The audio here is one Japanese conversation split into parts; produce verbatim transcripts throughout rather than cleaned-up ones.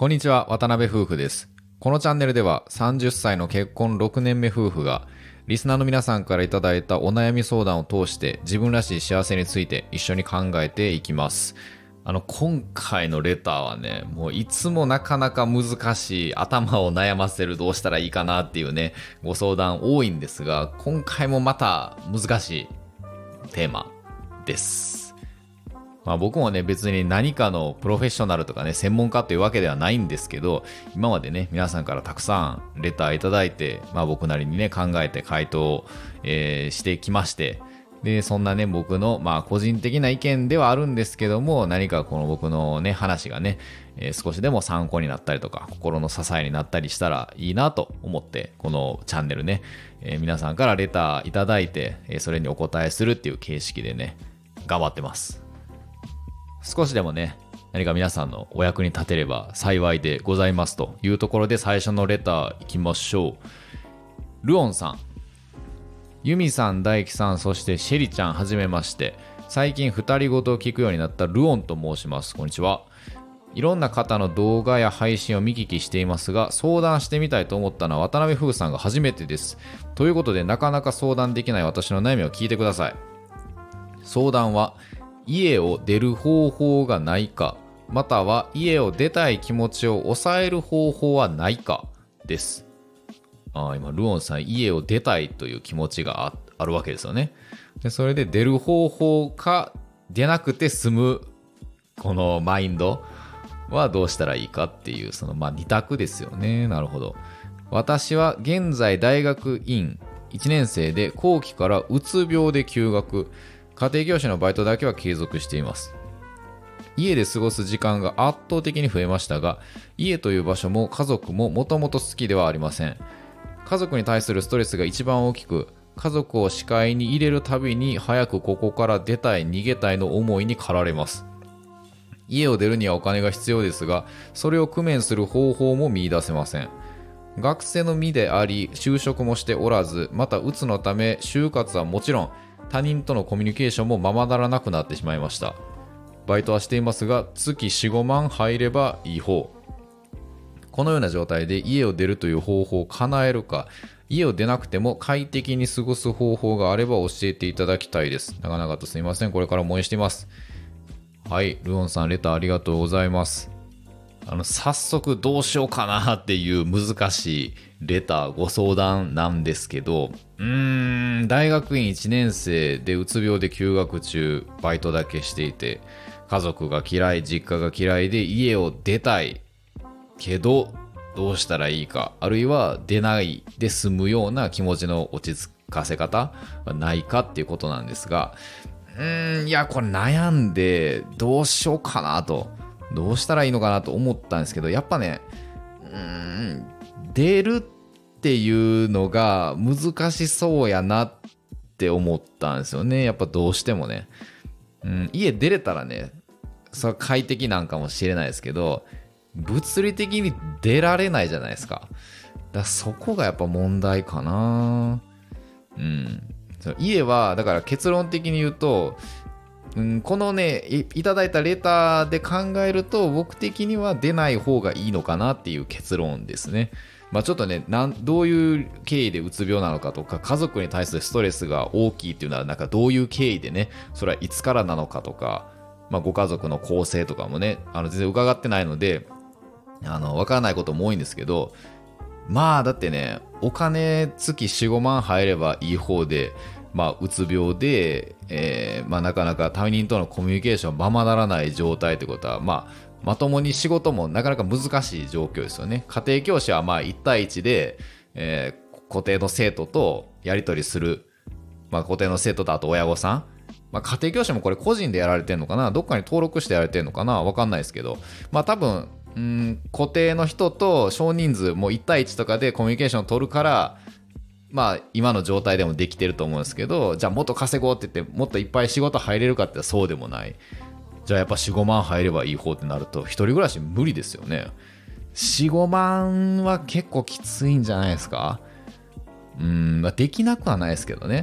こんにちは、渡辺夫婦です。このチャンネルではさんじゅっさいの結婚ろくねんめ夫婦がリスナーの皆さんからいただいたお悩み相談を通して自分らしい幸せについて一緒に考えていきます。あの今回のレターはね、もういつもなかなか難しい、頭を悩ませる、どうしたらいいかなっていうねご相談多いんですが、今回もまた難しいテーマです。まあ、僕もね別に何かのプロフェッショナルとかね専門家というわけではないんですけど、今までね皆さんからたくさんレターいただいて、まあ、僕なりにね考えて回答を、えーしてきまして、でそんなね僕のまあ個人的な意見ではあるんですけども、何かこの僕のね話がね、えー少しでも参考になったりとか心の支えになったりしたらいいなと思って、このチャンネルね、えー皆さんからレターいただいて、えーそれにお答えするっていう形式でね頑張ってます。少しでもね何か皆さんのお役に立てれば幸いでございますというところで、最初のレターいきましょう。ルオンさん、ユミさん、大輝さん、そしてシェリちゃん、はじめまして。最近二人ごとを聞くようになったルオンと申します。こんにちは。いろんな方の動画や配信を見聞きしていますが、相談してみたいと思ったのは渡辺夫婦さんが初めてです。ということで、なかなか相談できない私の悩みを聞いてください。相談は、家を出る方法がないか、または家を出たい気持ちを抑える方法はないかです。ああ、今ルオンさん、家を出たいという気持ちが あ, あるわけですよね。でそれで出る方法か出なくて済むこのマインドはどうしたらいいかっていう、そのまあ二択ですよね。なるほど。私は現在大学院いちねん生で、後期からうつ病で休学、家庭教師のバイトだけは継続しています。家で過ごす時間が圧倒的に増えましたが、家という場所も家族ももともと好きではありません。家族に対するストレスが一番大きく、家族を視界に入れるたびに早くここから出たい、逃げたいの思いに駆られます。家を出るにはお金が必要ですが、それを工面する方法も見出せません。学生の身であり、就職もしておらず、またうつのため就活はもちろん他人とのコミュニケーションもままならなくなってしまいました。バイトはしていますが、月よん、ごまん入ればいい方。このような状態で家を出るという方法を叶えるか、家を出なくても快適に過ごす方法があれば教えていただきたいです。長々とすみません。これからも応援しています。はい、ルオンさん、レターありがとうございます。あの早速どうしようかなっていう難しいレターご相談なんですけど、うーん大学院いちねん生でうつ病で休学中、バイトだけしていて、家族が嫌い、実家が嫌いで家を出たいけどどうしたらいいか、あるいは出ないで済むような気持ちの落ち着かせ方はないかっていうことなんですが、うーんいやこれ悩んでどうしようかなと、どうしたらいいのかなと思ったんですけど、やっぱね、うーん出るっていうのが難しそうやなって思ったんですよね。やっぱどうしてもね、うん、家出れたらね、それは快適なんかもしれないですけど、物理的に出られないじゃないですか。だからそこがやっぱ問題かな。うん、家はだから結論的に言うと、うん、このね い, いただいたレターで考えると、僕的には出ない方がいいのかなっていう結論ですね。まあちょっとね、なんどういう経緯でうつ病なのかとか、家族に対するストレスが大きいっていうのはなんかどういう経緯でね、それはいつからなのかとか、まあ、ご家族の構成とかもね、あの全然伺ってないので、あの分からないことも多いんですけど、まあだってね、お金月よん、ごまん入ればいい方で、まあ、うつ病で、えーまあ、なかなか他人とのコミュニケーションままならない状態ってことは、まあ、まともに仕事もなかなか難しい状況ですよね。家庭教師はまあいち対いちで、えー、固定の生徒とやり取りする、まあ、固定の生徒とあと親御さん、まあ、家庭教師もこれ個人でやられてるのかな、どっかに登録してやられてるのかな、わかんないですけど、まあ多分うん固定の人と少人数もういち対いちとかでコミュニケーションを取るから、まあ今の状態でもできてると思うんですけど、じゃあもっと稼ごうって言ってもっといっぱい仕事入れるかってそうでもない。じゃあやっぱよん、ごまん入ればいい方ってなると、一人暮らし無理ですよね。よん、ごまんは結構きついんじゃないですか。うん、まあ、できなくはないですけどね。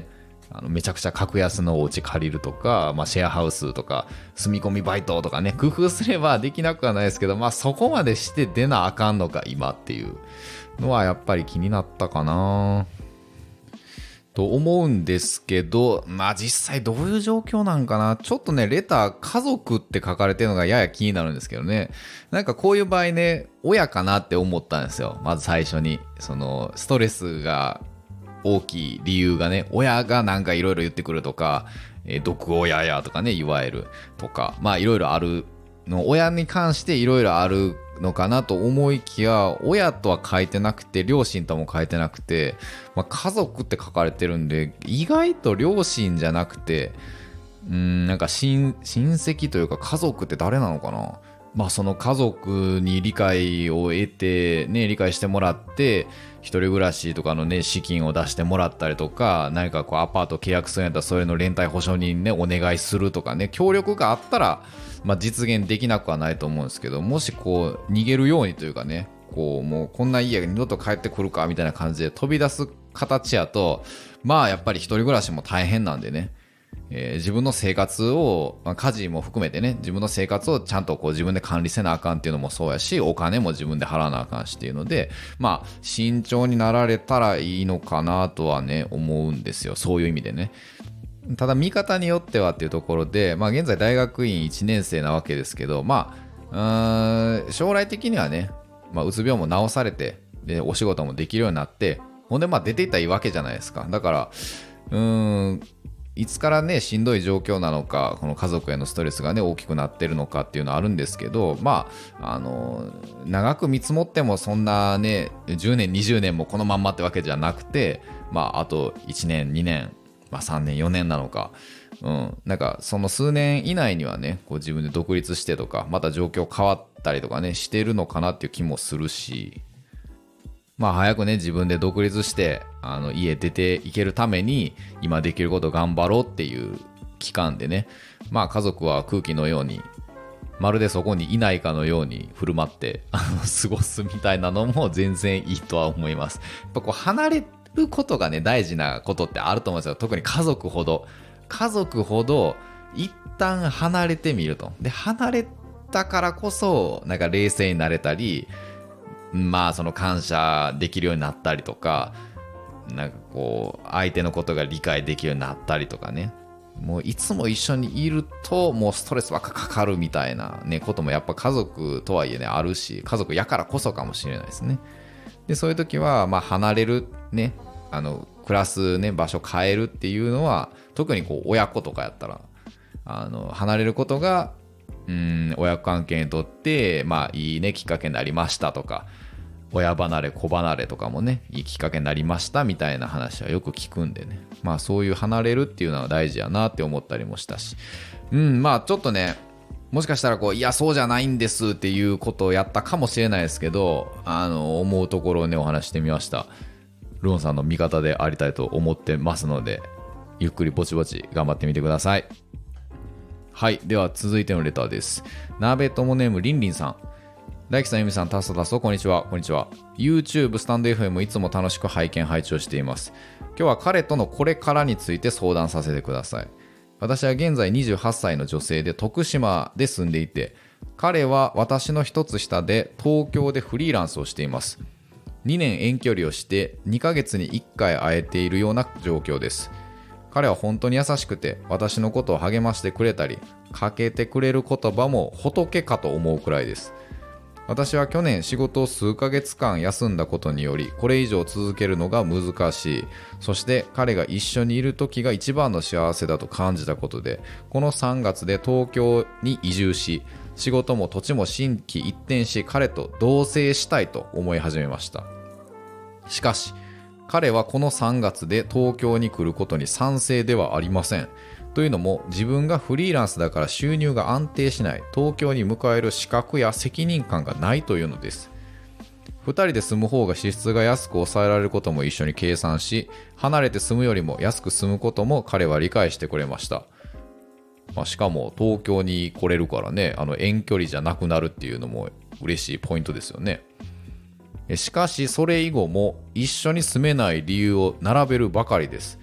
あのめちゃくちゃ格安のお家借りるとか、まあ、シェアハウスとか住み込みバイトとかね、工夫すればできなくはないですけど、まあそこまでして出なあかんのか今っていうのはやっぱり気になったかなと思うんですけど、まあ実際どういう状況なんかな。ちょっとね、レター家族って書かれてるのがやや気になるんですけどね。なんかこういう場合ね、親かなって思ったんですよ。まず最初に。そのストレスが大きい理由がね、親がなんかいろいろ言ってくるとか、えー、毒親やとかね、いわゆるとか、まあいろいろあるの、親に関していろいろあるのかなと思いきや、親とは書いてなくて、両親とも書いてなくて、まあ、家族って書かれてるんで、意外と両親じゃなくて、うーん、なんか親、親戚というか家族って誰なのかな。まあその家族に理解を得て、ね、理解してもらって、一人暮らしとかのね、資金を出してもらったりとか、何かこうアパート契約するんやったらそれの連帯保証人ね、お願いするとかね、協力があったら、まあ実現できなくはないと思うんですけど、もしこう逃げるようにというかね、こうもうこんな家が二度と帰ってくるかみたいな感じで飛び出す形やと、まあやっぱり一人暮らしも大変なんでね、えー、自分の生活を、まあ、家事も含めてね、自分の生活をちゃんとこう自分で管理せなあかんっていうのもそうやし、お金も自分で払わなあかんしっていうので、まあ慎重になられたらいいのかなとはね思うんですよ。そういう意味でね。ただ見方によってはっていうところで、まあ現在大学院いちねん生なわけですけど、まあうーん将来的にはね、まあ、うつ病も治されて、でお仕事もできるようになって、ほんでまあ出ていったらいいわけじゃないですか。だからうーんいつからねしんどい状況なのか、この家族へのストレスがね大きくなってるのかっていうのはあるんですけど、まああの長く見積もってもそんなねじゅうねんにじゅうねんもこのまんまってわけじゃなくて、まああといちねんにねん、まあ、さんねんよねんなのか、うん、なんかその数年以内にはねこう自分で独立してとか、また状況変わったりとかねしてるのかなっていう気もするし、まあ早くね自分で独立してあの家出ていけるために今できること頑張ろうっていう期間でね、まあ家族は空気のようにまるでそこにいないかのように振る舞ってあの過ごすみたいなのも全然いいとは思います。やっぱこう離れることがね大事なことってあると思うんですよ。特に家族ほど家族ほど一旦離れてみると、で離れたからこそなんか冷静になれたり、まあその感謝できるようになったりとか、なんかこう相手のことが理解できるようになったりとかね、もういつも一緒にいるともうストレスばっかかかるみたいなねこともやっぱ家族とはいえねあるし、家族やからこそかもしれないですね。でそういう時はまあ離れるね、あの暮らすね場所変えるっていうのは、特にこう親子とかやったらあの離れることがうーん親子関係にとってまあいいねきっかけになりましたとか、親離れ子離れとかもねいいきっかけになりましたみたいな話はよく聞くんでね、まあそういう離れるっていうのは大事やなって思ったりもしたし、うんまあちょっとねもしかしたらこういやそうじゃないんですっていうことをやったかもしれないですけど、あの思うところをねお話してみました。ロンさんの味方でありたいと思ってますので、ゆっくりぼちぼち頑張ってみてください。はい、では続いてのレターです。ナーベトモネームりんりんさん。大樹さん、ゆみさん、タソタソ、こんにちは。こんにちは。YouTube、スタンド エフエム いつも楽しく拝見拝聴しています。今日は彼とのこれからについて相談させてください。私は現在にじゅうはっさいの女性で徳島で住んでいて、彼は私の一つ下で東京でフリーランスをしています。にねん遠距離をしてにかげつにいっかい会えているような状況です。彼は本当に優しくて私のことを励ましてくれたり、かけてくれる言葉も仏かと思うくらいです。私は去年仕事を数ヶ月間休んだことにより、これ以上続けるのが難しい。そして彼が一緒にいる時が一番の幸せだと感じたことで、このさんがつで東京に移住し、仕事も土地も心機一転し、彼と同棲したいと思い始めました。しかし彼はこのさんがつで東京に来ることに賛成ではありません。というのも、自分がフリーランスだから収入が安定しない、東京に迎える資格や責任感がないというのです。ふたりで住む方が支出が安く抑えられることも一緒に計算し、離れて住むよりも安く住むことも彼は理解してくれました。まあ、しかも東京に来れるからね、あの遠距離じゃなくなるっていうのも嬉しいポイントですよね。しかしそれ以後も一緒に住めない理由を並べるばかりです。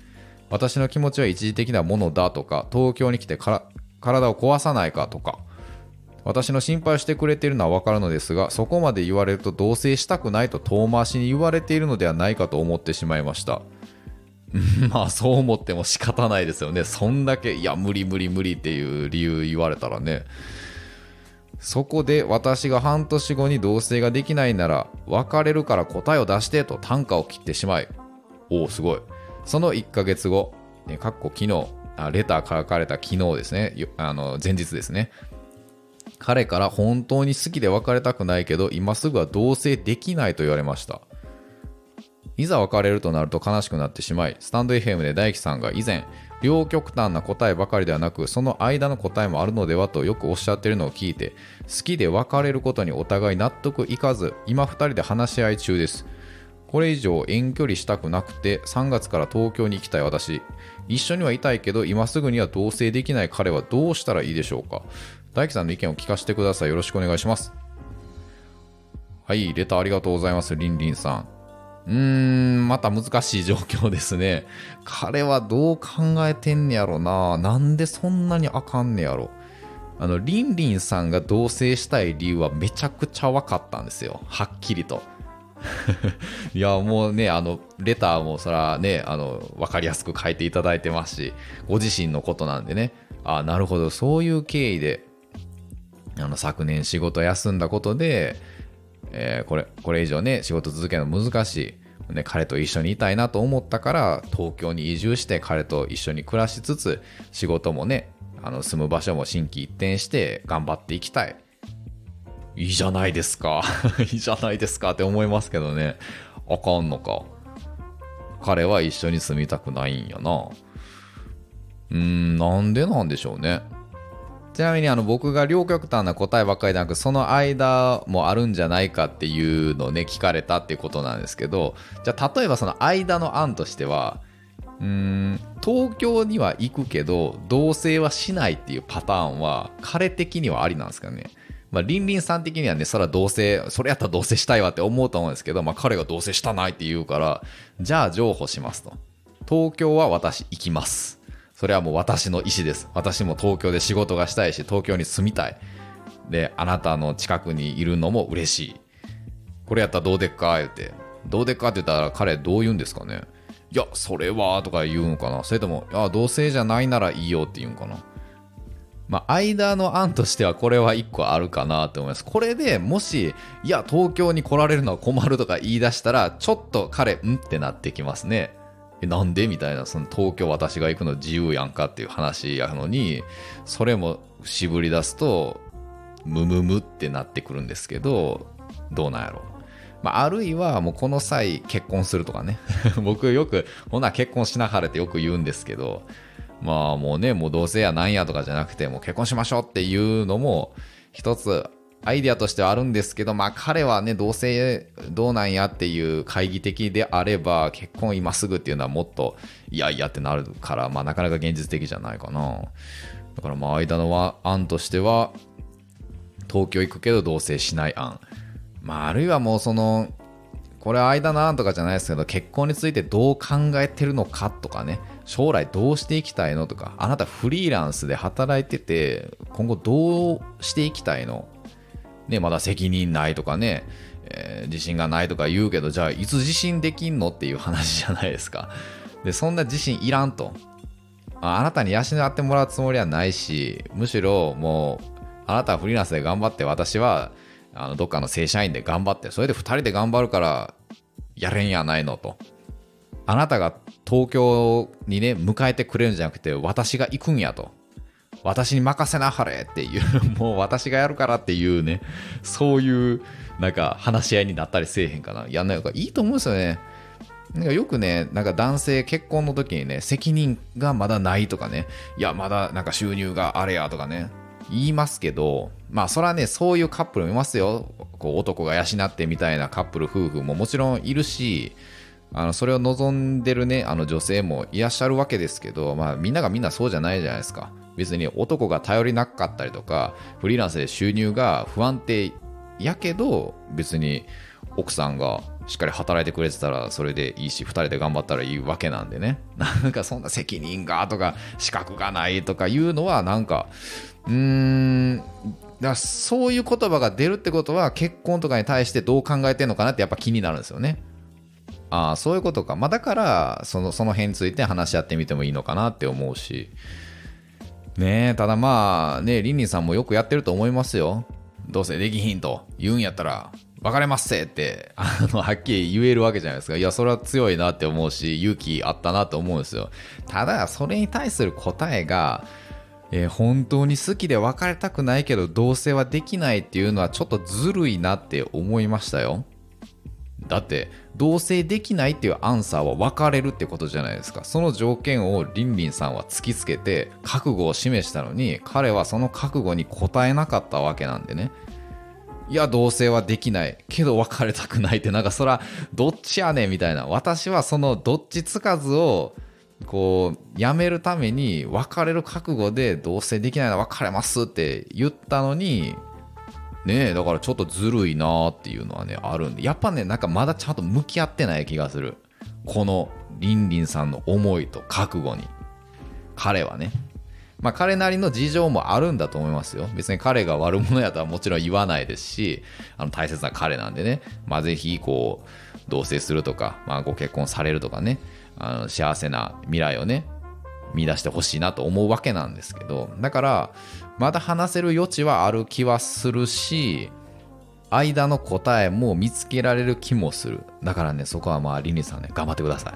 私の気持ちは一時的なものだとか、東京に来てから体を壊さないかとか、私の心配をしてくれているのは分かるのですが、そこまで言われると同棲したくないと遠回しに言われているのではないかと思ってしまいました。まあそう思っても仕方ないですよね。そんだけいや無理無理無理っていう理由言われたらね。そこで私が半年後に同棲ができないなら別れるから答えを出してと短歌を切ってしまい、おおすごい。そのいっかげつご、ね、かっこ昨日あレター書かれた昨日ですね、あの前日ですね、彼から本当に好きで別れたくないけど今すぐは同棲できないと言われました。いざ別れるとなると悲しくなってしまい、スタンド エフエム で大樹さんが以前両極端な答えばかりではなくその間の答えもあるのではとよくおっしゃっているのを聞いて、好きで別れることにお互い納得いかず今ふたりで話し合い中です。これ以上遠距離したくなくてさんがつから東京に行きたい私、一緒にはいたいけど今すぐには同棲できない彼はどうしたらいいでしょうか。大樹さんの意見を聞かせてください。よろしくお願いします。はい、レターありがとうございます。りんりんさん。うーん、また難しい状況ですね。彼はどう考えてんねやろな。なんでそんなにあかんねやろ。あの、りんりんさんが同棲したい理由はめちゃくちゃ分かったんですよ。はっきりと。いや、もうね、あの、レターもそらね、あの、分かりやすく書いていただいてますし、ご自身のことなんでね、あ、なるほど、そういう経緯で、あの、昨年仕事休んだことで、えー、これ、これ以上ね、仕事続けるの難しい。ね、彼と一緒にいたいなと思ったから、東京に移住して彼と一緒に暮らしつつ、仕事もね、あの住む場所も心機一転して頑張っていきたい。いいじゃないですか。いいじゃないですかって思いますけどね。あかんのか。彼は一緒に住みたくないんやな。うーん、なんでなんでしょうね。ちなみにあの僕が両極端な答えばっかりでなくその間もあるんじゃないかっていうのをね聞かれたっていうことなんですけど、じゃあ例えばその間の案としてはうーん東京には行くけど同棲はしないっていうパターンは彼的にはありなんですかね。まありんりんさん的にはねそれは同棲それやったら同棲したいわって思うと思うんですけど、まあ彼が同棲したないって言うからじゃあ譲歩しますと。東京は私行きます。それはもう私の意思です。私も東京で仕事がしたいし東京に住みたい。であなたの近くにいるのも嬉しい。これやったらどうでっか言ってどうでっかって言ったら彼どう言うんですかね。いやそれはとか言うのかな。それともいや同性じゃないならいいよって言うんかな。まあ間の案としてはこれはいっこあるかなと思います。これでもしいや東京に来られるのは困るとか言い出したらちょっと彼んってなってきますね。えなんでみたいな、その東京私が行くの自由やんかっていう話やのにそれも絞り出すとムムムってなってくるんですけど、どうなんやろ。まあ、あるいはもうこの際結婚するとかね僕よくほな結婚しなはれってよく言うんですけど、まあもうねもう同性やなんやとかじゃなくてもう結婚しましょうっていうのも一つアイデアとしてはあるんですけど、まあ彼はね同性どうなんやっていう懐疑的であれば結婚今すぐっていうのはもっといやいやってなるから、まあなかなか現実的じゃないかな。だからまあ間の案としては東京行くけど同棲しない案、まああるいはもうそのこれは間の案とかじゃないですけど結婚についてどう考えてるのかとかね、将来どうしていきたいのとか、あなたフリーランスで働いてて今後どうしていきたいのね、まだ責任ないとかね、えー、自信がないとか言うけどじゃあいつ自信できんのっていう話じゃないですか。でそんな自信いらんと、あなたに養ってもらうつもりはないし、むしろもうあなたはフリーランスで頑張って私はあのどっかの正社員で頑張ってそれでふたりで頑張るからやれんやないのと、あなたが東京にね迎えてくれるんじゃなくて私が行くんやと、私に任せなはれっていうもう私がやるからっていうね、そういうなんか話し合いになったりせえへんかな。やんないのかいいと思うんですよね。なんかよくねなんか男性結婚の時にね責任がまだないとかね、いやまだなんか収入があれやとかね言いますけど、まあそれはねそういうカップルもいますよ。こう男が養ってみたいなカップル夫婦ももちろんいるし、あのそれを望んでるねあの女性もいらっしゃるわけですけど、まあみんながみんなそうじゃないじゃないですか。別に男が頼りなかったりとかフリーランスで収入が不安定やけど別に奥さんがしっかり働いてくれてたらそれでいいし、ふたりで頑張ったらいいわけなんでね。なんかそんな責任がとか資格がないとかいうのはなんかうーんだからそういう言葉が出るってことは結婚とかに対してどう考えてんのかなってやっぱ気になるんですよね。ああそういうことか、まあ、だからそのその辺について話し合ってみてもいいのかなって思うしね。えただまあね、リンリンさんもよくやってると思いますよ。どうせできひんと言うんやったら別れますせってあのはっきり言えるわけじゃないですか。いやそれは強いなって思うし勇気あったなと思うんですよ。ただそれに対する答えが、えー本当に好きで別れたくないけど同棲はできないっていうのはちょっとずるいなって思いましたよ。だって同棲できないっていうアンサーは別れるってことじゃないですか。その条件をリンリンさんは突きつけて覚悟を示したのに、彼はその覚悟に応えなかったわけなんでね。いや同棲はできないけど別れたくないって、なんかそらどっちやねんみたいな。私はそのどっちつかずをこうやめるために別れる覚悟で同棲できないなら別れますって言ったのにね。えだからちょっとずるいなーっていうのはねあるんで、やっぱねなんかまだちゃんと向き合ってない気がする、このリンリンさんの思いと覚悟に。彼はね、まあ彼なりの事情もあるんだと思いますよ。別に彼が悪者やとはもちろん言わないですし、あの大切な彼なんでね、まあぜひこう同棲するとか、まあご結婚されるとかね、あの幸せな未来をね見出してほしいなと思うわけなんですけど、だからまだ話せる余地はある気はするし、間の答えも見つけられる気もする。だからねそこはまあリンリンさんね頑張ってください。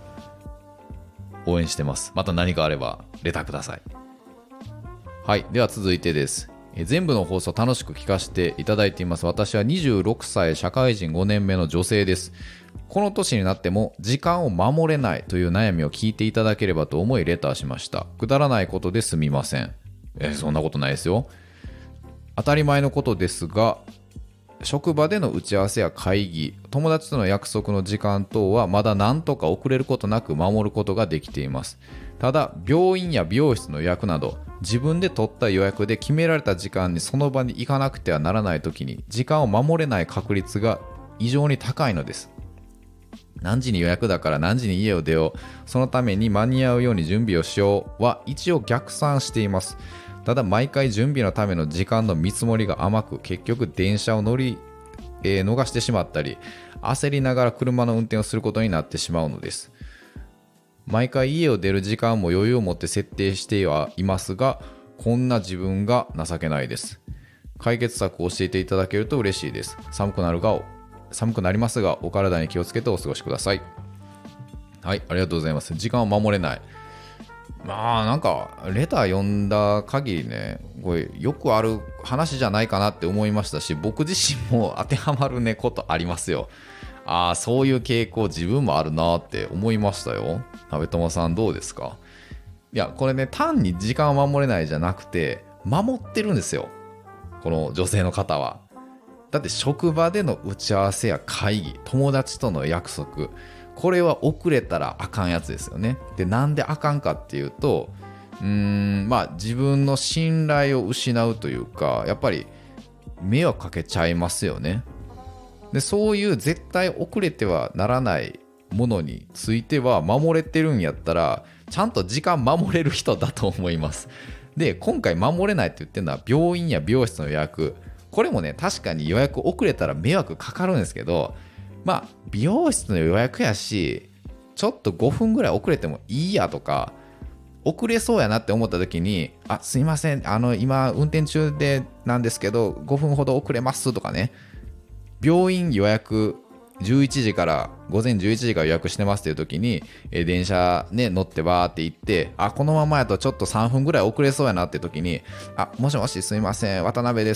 応援してます。また何かあればレターください。はい、では続いてです。え全部の放送楽しく聞かせていただいています。私はにじゅうろくさい社会人ごねんめの女性です。この年になっても時間を守れないという悩みを聞いていただければと思いレターしました。くだらないことですみません。えそんなことないですよ。当たり前のことですが、職場での打ち合わせや会議、友達との約束の時間等はまだ何とか遅れることなく守ることができています。ただ病院や美容室の予約など自分で取った予約で決められた時間にその場に行かなくてはならないときに時間を守れない確率が異常に高いのです。何時に予約だから何時に家を出よう、そのために間に合うように準備をしようは一応逆算しています。ただ毎回準備のための時間の見積もりが甘く、結局電車を乗り、えー、逃してしまったり焦りながら車の運転をすることになってしまうのです。毎回家を出る時間も余裕を持って設定してはいますが、こんな自分が情けないです。解決策を教えていただけると嬉しいです。寒くなるが寒くなりますがお体に気をつけてお過ごしください。はい、ありがとうございます。時間を守れない、まあなんかレター読んだ限りね、これよくある話じゃないかなって思いましたし、僕自身も当てはまるねことありますよ。ああそういう傾向自分もあるなって思いましたよ。鍋友さんどうですか？いやこれね単に時間を守れないじゃなくて守ってるんですよ、この女性の方は。だって職場での打ち合わせや会議、友達との約束、これは遅れたらあかんやつですよね。でなんであかんかっていうと、うーんまあ自分の信頼を失うというか、やっぱり迷惑かけちゃいますよね。でそういう絶対遅れてはならないものについては守れてるんやったらちゃんと時間守れる人だと思います。で今回守れないって言ってるのは病院や美容室の予約、これもね確かに予約遅れたら迷惑かかるんですけど、まあ美容室の予約やしちょっとごふんぐらい遅れてもいいやとか、遅れそうやなって思った時に、あすいませんあの今運転中でなんですけどごふんほど遅れますとかね、病院予約じゅういちじから午前じゅういちじから予約してますっていう時に、えー、電車ね乗ってバーって行って、あこのままやとちょっとさんぷんぐらい遅れそうやなって時に、あもしもしすいません渡辺です、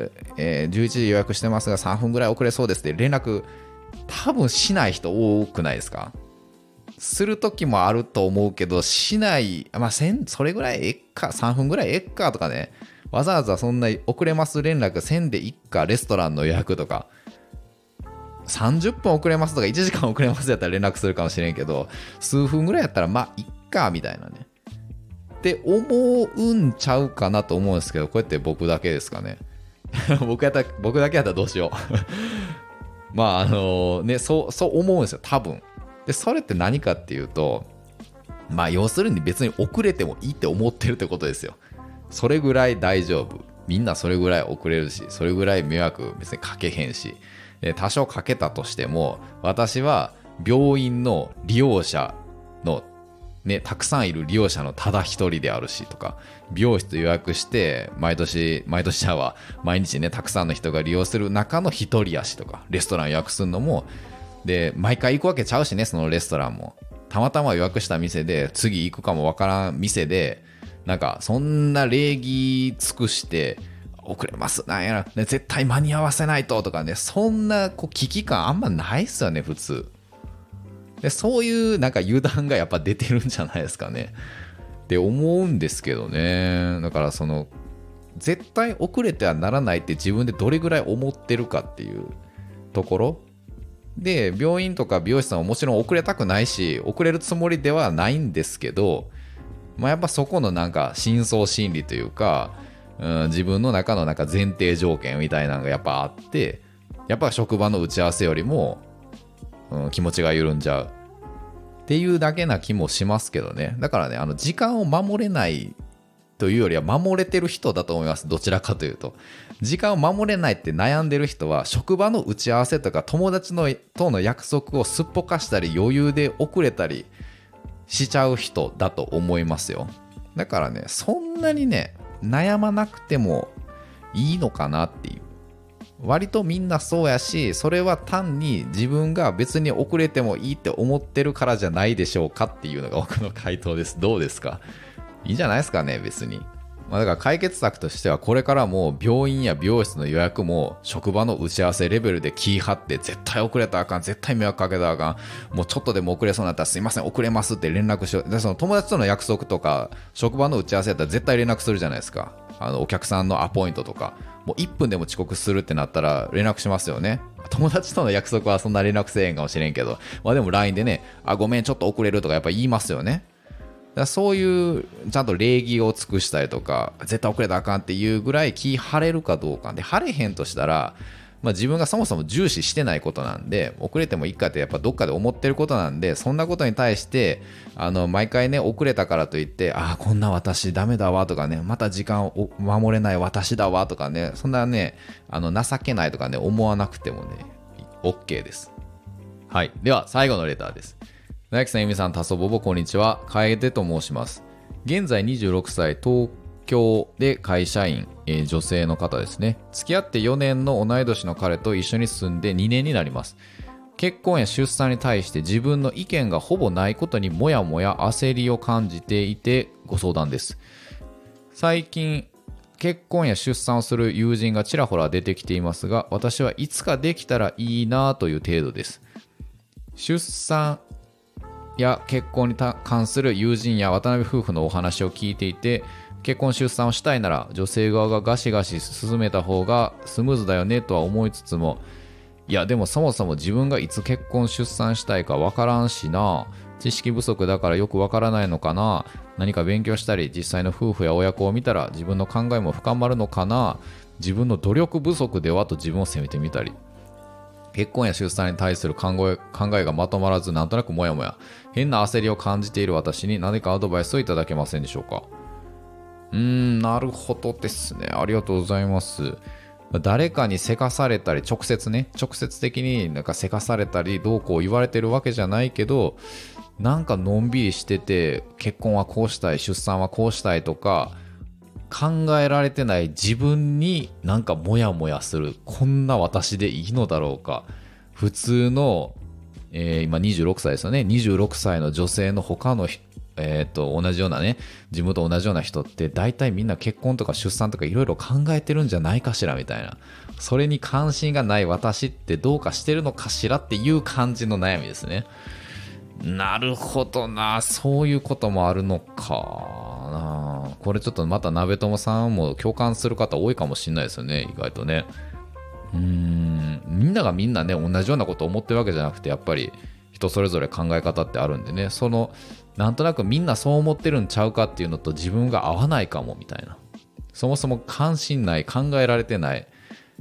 えー、じゅういちじ予約してますがさんぷんぐらい遅れそうですって連絡多分しない人多くないですか？する時もあると思うけどしない、まあせんそれぐらいえっかさんぷんぐらいえっかとかね、わざわざそんな遅れます連絡せんでいっか、レストランの予約とかさんじゅっぷん遅れますとかいちじかん遅れますやったら連絡するかもしれんけど、数分ぐらいやったらまあいっかみたいなねって思うんちゃうかなと思うんですけど、こうやって僕だけですかね僕やった僕だけやったらどうしようまああのねそうそう思うんですよ多分。でそれって何かっていうと、まあ要するに別に遅れてもいいって思ってるってことですよ。それぐらい大丈夫、みんなそれぐらい遅れるし、それぐらい迷惑別にかけへんし、多少かけたとしても私は病院の利用者のね、たくさんいる利用者のただ一人であるしとか、美容室予約して毎年毎年は毎日ねたくさんの人が利用する中の一人やしとか、レストラン予約するのもで毎回行くわけちゃうしね、そのレストランもたまたま予約した店で次行くかもわからん店で、なんかそんな礼儀尽くして遅れますなんやら、ね、絶対間に合わせないととかね、そんなこう危機感あんまないっすよね普通で。そういうなんか油断がやっぱ出てるんじゃないですかねって思うんですけどね。だからその絶対遅れてはならないって自分でどれぐらい思ってるかっていうところで、病院とか美容師さんはもちろん遅れたくないし遅れるつもりではないんですけど、まあ、やっぱそこのなんか深層心理というか、うん、自分の中のなんか前提条件みたいなのがやっぱあって、やっぱ職場の打ち合わせよりも、うん、気持ちが緩んじゃうっていうだけな気もしますけどね。だからね、あの時間を守れないというよりは守れてる人だと思います。どちらかというと時間を守れないって悩んでる人は職場の打ち合わせとか友達のとの約束をすっぽかしたり余裕で遅れたりしちゃう人だと思いますよ。だからね、そんなにね悩まなくてもいいのかなっていう、割とみんなそうやし、それは単に自分が別に遅れてもいいって思ってるからじゃないでしょうかっていうのが僕の回答です。どうですか？いいんじゃないですかね別に。まあ、だから解決策としてはこれからも病院や美容室の予約も職場の打ち合わせレベルで気張って、絶対遅れたらあかん、絶対迷惑かけたらあかん、もうちょっとでも遅れそうになったらすいません遅れますって連絡しよう。でその友達との約束とか職場の打ち合わせやったら絶対連絡するじゃないですか。あのお客さんのアポイントとかもういっぷんでも遅刻するってなったら連絡しますよね。友達との約束はそんな連絡せえへんかもしれんけど、まあでも ライン でね、あごめんちょっと遅れるとかやっぱ言いますよね。だからそういうちゃんと礼儀を尽くしたりとか、絶対遅れたらあかんっていうぐらい気張れるかどうかで、張れへんとしたら、まあ、自分がそもそも重視してないことなんで、遅れてもいいかってやっぱどっかで思ってることなんで、そんなことに対してあの毎回ね遅れたからといって、ああこんな私ダメだわとかね、また時間を守れない私だわとかね、そんなねあの情けないとかね思わなくてもね OK です。はい、では最後のレターです。大木さん、ゆみさん、たそぼぼ、こんにちは。楓と申します。現在にじゅうろくさい、東京で会社員、えー、女性の方ですね。付き合ってよねんの同い年の彼と一緒に住んでにねんになります。結婚や出産に対して自分の意見がほぼないことにもやもや焦りを感じていてご相談です。最近、結婚や出産をする友人がちらほら出てきていますが、私はいつかできたらいいなという程度です。出産や結婚に関する友人や渡辺夫婦のお話を聞いていて、結婚出産をしたいなら女性側がガシガシ進めた方がスムーズだよねとは思いつつも、いやでもそもそも自分がいつ結婚出産したいかわからんしな、知識不足だからよくわからないのかな、何か勉強したり実際の夫婦や親子を見たら自分の考えも深まるのかな、自分の努力不足ではと自分を責めてみたり、結婚や出産に対する考え、考えがまとまらず、なんとなくもやもや変な焦りを感じている私に何かアドバイスをいただけませんでしょうか。うーん、なるほどですね。ありがとうございます。誰かにせかされたり、直接ね、直接的になんかせかされたりどうこう言われてるわけじゃないけど、なんかのんびりしてて、結婚はこうしたい、出産はこうしたいとか考えられてない自分になんかモヤモヤする。こんな私でいいのだろうか。普通の、えー、今にじゅうろくさいですよね。にじゅうろくさいの女性の他の、えー、と同じようなね、自分と同じような人って大体みんな結婚とか出産とかいろいろ考えてるんじゃないかしらみたいな。それに関心がない私ってどうかしてるのかしらっていう感じの悩みですね。なるほどな、そういうこともあるのかな。これちょっとまた鍋友さんも共感する方多いかもしれないですよね、意外とね。うーん、みんながみんなね同じようなことを思ってるわけじゃなくて、やっぱり人それぞれ考え方ってあるんでね、そのなんとなくみんなそう思ってるんちゃうかっていうのと自分が合わないかもみたいな、そもそも関心ない、考えられてない、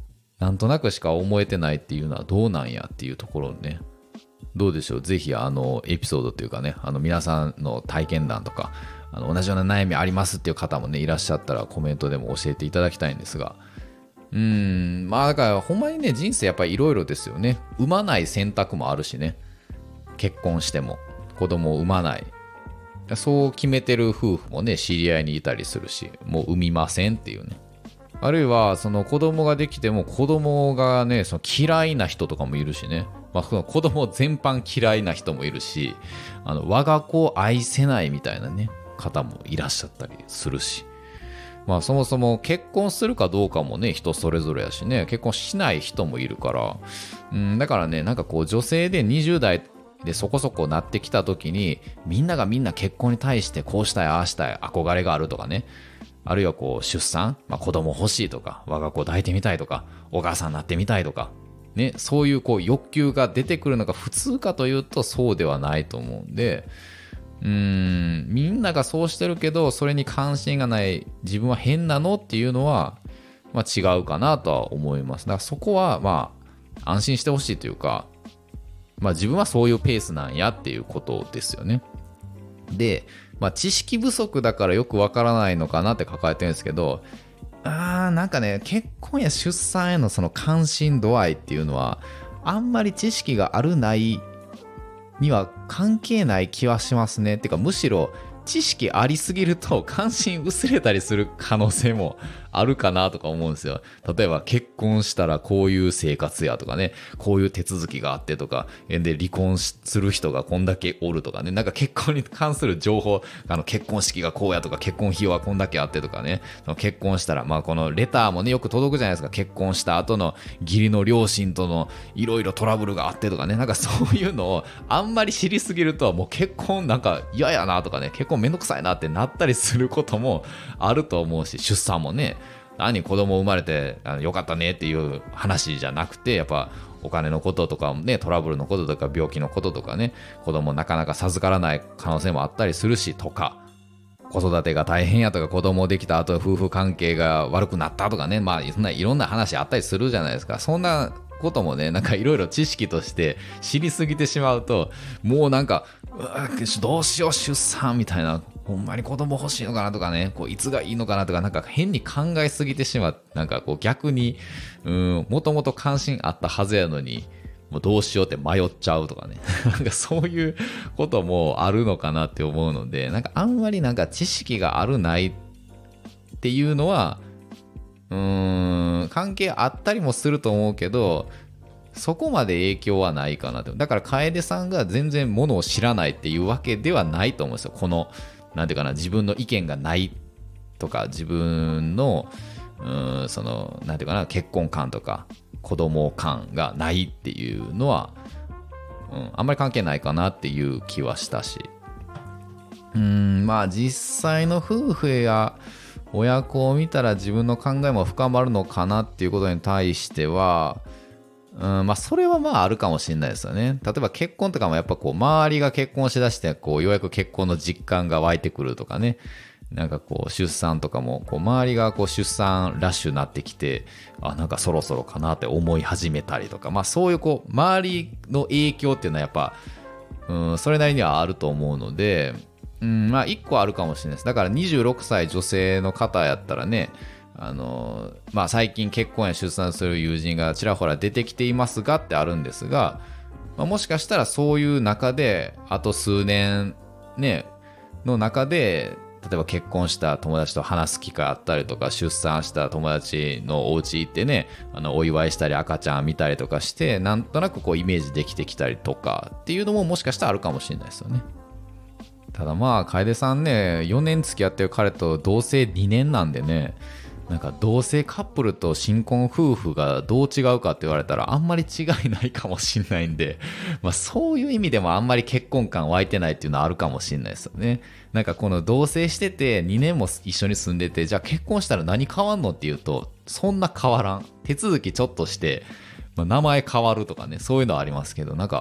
なんとなくしか思えてないっていうのはどうなんやっていうところね、どうでしょう。ぜひあのエピソードというかね、あの皆さんの体験談とか、あの同じような悩みありますっていう方もねいらっしゃったらコメントでも教えていただきたいんですが、うーんまあだからほんまにね、人生やっぱりいろいろですよね。産まない選択もあるしね、結婚しても子供を産まない、そう決めてる夫婦もね知り合いにいたりするし、もう産みませんっていうね。あるいはその子供ができても子供がねその嫌いな人とかもいるしね、まあ、その子供全般嫌いな人もいるし、あの我が子を愛せないみたいなね方もいらっしゃったりするし、まあそもそも結婚するかどうかもね人それぞれやしね、結婚しない人もいるから、うん、だからね、なんかこう女性でにじゅう代でそこそこなってきた時に、みんながみんな結婚に対してこうしたいああしたい憧れがあるとかね、あるいはこう出産、まあ、子供欲しいとか、我が子抱いてみたいとか、お母さんになってみたいとかね、そういうこう欲求が出てくるのが普通かというとそうではないと思うんで、うーんみんながそうしてるけどそれに関心がない自分は変なのっていうのは、まあ、違うかなとは思います。だからそこはまあ安心してほしいというか、まあ自分はそういうペースなんやっていうことですよね。で、まあ、知識不足だからよくわからないのかなって抱えてるんですけど、あーなんかね、結婚や出産へのその関心度合いっていうのはあんまり知識があるないには関係ない気はしますね。てかむしろ知識ありすぎると関心薄れたりする可能性もあるかなとか思うんですよ。例えば結婚したらこういう生活やとかね、こういう手続きがあってとかで、離婚する人がこんだけおるとかね、なんか結婚に関する情報、あの結婚式がこうやとか結婚費用はこんだけあってとかね、その結婚したらまあこのレターもねよく届くじゃないですか。結婚した後の義理の両親とのいろいろトラブルがあってとかね、なんかそういうのをあんまり知りすぎるともう結婚なんか嫌やなとかね、結婚めんどくさいなってなったりすることもあると思うし、出産もね、何子供生まれてあのよかったねっていう話じゃなくて、やっぱお金のこととかね、トラブルのこととか病気のこととかね、子供なかなか授からない可能性もあったりするしとか、子育てが大変やとか、子供できた後夫婦関係が悪くなったとかね、まあそんないろんな話あったりするじゃないですか。そんなこともね、なんかいろいろ知識として知りすぎてしまうと、もうなんかうわどうしよう出産みたいな、ほんまに子供欲しいのかなとかね、こういつがいいのかなとか、なんか変に考えすぎてしまう、なんかこう逆にもともと関心あったはずやのにもうどうしようって迷っちゃうとかねなんかそういうこともあるのかなって思うので、なんかあんまりなんか知識があるないっていうのはうーん関係あったりもすると思うけど、そこまで影響はないかなと。だから楓さんが全然ものを知らないっていうわけではないと思うんですよ。このなんていうかな、自分の意見がないとか、自分のうーんそのなんていうかな、結婚観とか子供観がないっていうのは、うん、あんまり関係ないかなっていう気はしたし、うーんまあ実際の夫婦や親子を見たら自分の考えも深まるのかなっていうことに対しては、うんまあそれはまああるかもしれないですよね。例えば結婚とかもやっぱこう周りが結婚しだしてこうようやく結婚の実感が湧いてくるとかね、なんかこう出産とかもこう周りがこう出産ラッシュになってきて、あなんかそろそろかなって思い始めたりとか、まあそういうこう周りの影響っていうのはやっぱうんそれなりにはあると思うので、うんまあ一個あるかもしれないです。だからにじゅうろくさい女性の方やったらね、あのまあ、最近結婚や出産する友人がちらほら出てきていますがってあるんですが、まあ、もしかしたらそういう中であと数年ねの中で、例えば結婚した友達と話す機会あったりとか、出産した友達のお家行ってね、あのお祝いしたり赤ちゃん見たりとかして、なんとなくこうイメージできてきたりとかっていうのももしかしたらあるかもしれないですよね。ただまあ楓さんね、よねん付き合ってる彼と同棲にねんなんでね、なんか同性カップルと新婚夫婦がどう違うかって言われたらあんまり違いないかもしれないんで、まあ、そういう意味でもあんまり結婚感湧いてないっていうのはあるかもしれないですよね。なんかこの同棲しててにねんも一緒に住んでて、じゃあ結婚したら何変わんのっていうと、そんな変わらん。手続きちょっとして、まあ、名前変わるとかね、そういうのはありますけど、なんか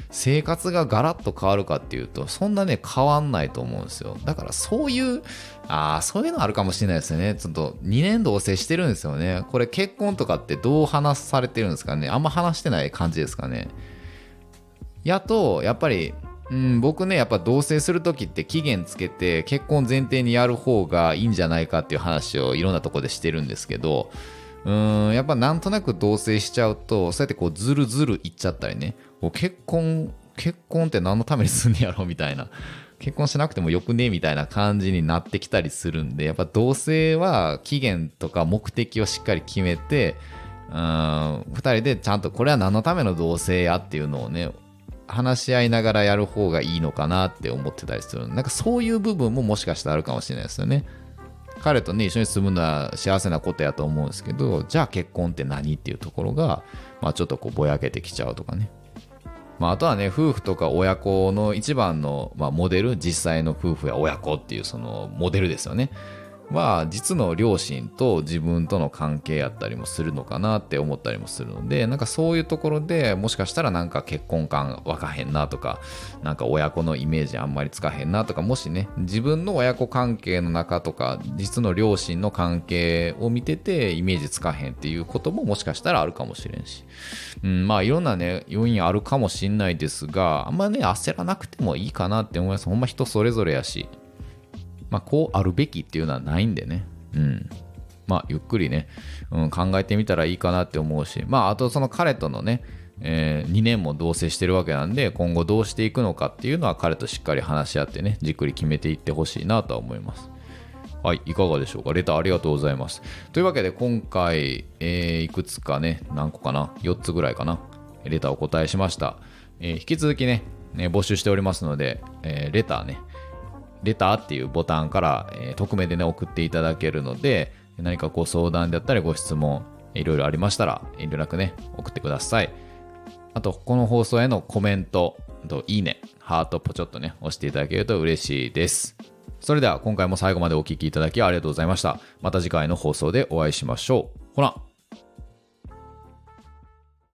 生活がガラッと変わるかっていうと、そんなね、変わんないと思うんですよ。だからそういう、ああ、そういうのあるかもしれないですね。ちょっとにねん同棲してるんですよね。これ結婚とかってどう話されてるんですかね。あんま話してない感じですかね。やと、やっぱり、うん、僕ね、やっぱ同棲するときって期限つけて結婚前提にやる方がいいんじゃないかっていう話をいろんなとこでしてるんですけど、うーん、やっぱなんとなく同棲しちゃうと、そうやってこうずるずるいっちゃったりね、こう結婚、結婚って何のためにすんねやろみたいな。結婚しなくてもよくねみたいな感じになってきたりするんで、やっぱ同棲は期限とか目的をしっかり決めて、うーん、ふたりでちゃんとこれは何のための同棲やっていうのをね、話し合いながらやる方がいいのかなって思ってたりする。なんかそういう部分ももしかしたらあるかもしれないですよね。彼とね、一緒に住むのは幸せなことやと思うんですけど、じゃあ結婚って何っていうところが、まあちょっとこうぼやけてきちゃうとかね。まああとはね、夫婦とか親子の一番の、まあ、モデル、実際の夫婦や親子っていうそのモデルですよね。は実の両親と自分との関係やったりもするのかなって思ったりもするので、なんかそういうところでもしかしたらなんか結婚感湧かへんなとか、なんか親子のイメージあんまりつかへんなとか、もしね自分の親子関係の中とか実の両親の関係を見ててイメージつかへんっていうことももしかしたらあるかもしれんし、うん、まあいろんなね要因あるかもしんないですが、あんまね焦らなくてもいいかなって思います。ほんま人それぞれやし、まあ、こうあるべきっていうのはないんでね。うん。まあ、ゆっくりね、うん、考えてみたらいいかなって思うし、まあ、あとその彼とのね、えー、にねんも同棲してるわけなんで、今後どうしていくのかっていうのは彼としっかり話し合ってね、じっくり決めていってほしいなとは思います。はい、いかがでしょうか。レターありがとうございます。というわけで、今回、えー、いくつかね、何個かな、よっつぐらいかな、レターお答えしました。えー、引き続きね、ね募集しておりますので、えー、レターね、レターっていうボタンから、えー、匿名でね送っていただけるので、何かご相談だったりご質問いろいろありましたら遠慮なくね送ってください。あとこの放送へのコメントといいね、ハートポチョッとね押していただけると嬉しいです。それでは今回も最後までお聞きいただきありがとうございました。また次回の放送でお会いしましょう。ほら。